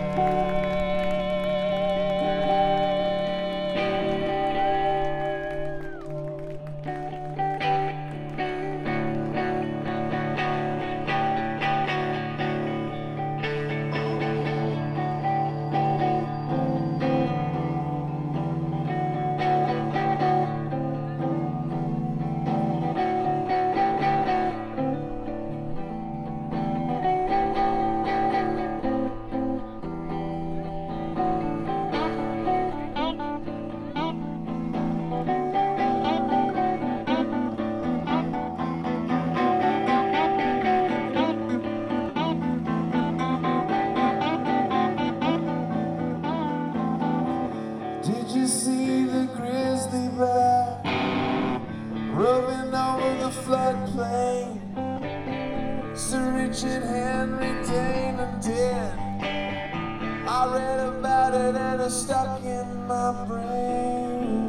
Did you see the grizzly bear roving over the floodplain? Sir Richard Henry Dane and dead. I read about it and it's stuck in my brain.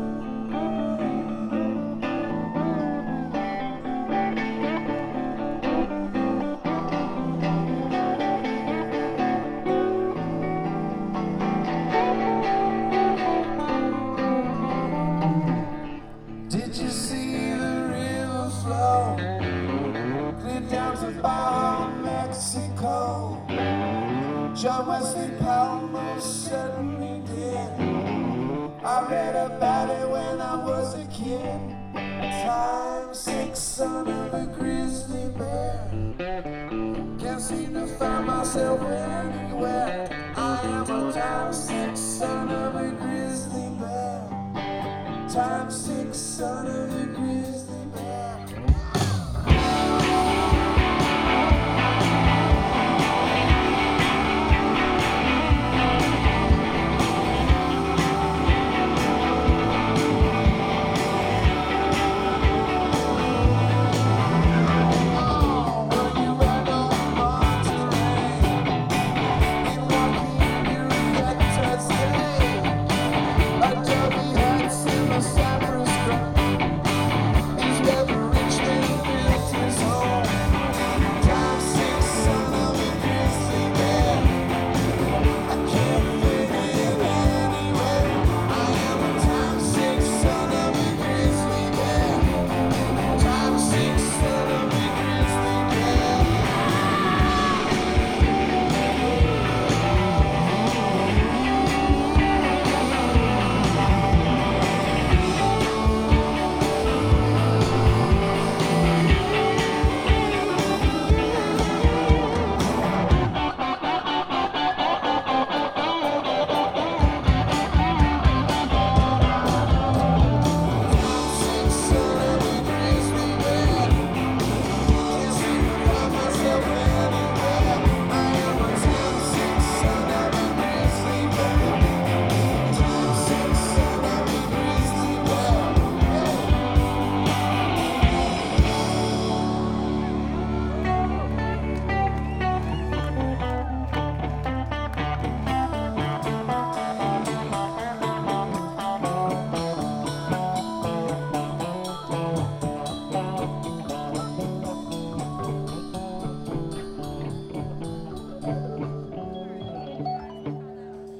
Did you see the river flow clear down to Baja, Mexico? John Wesley Powell most certainly did. I read about it when I was a kid. Time sick son of a grizzly bear. Can't seem to find myself anywhere. I am a time sick son of a grizzly bear. Time sick son of a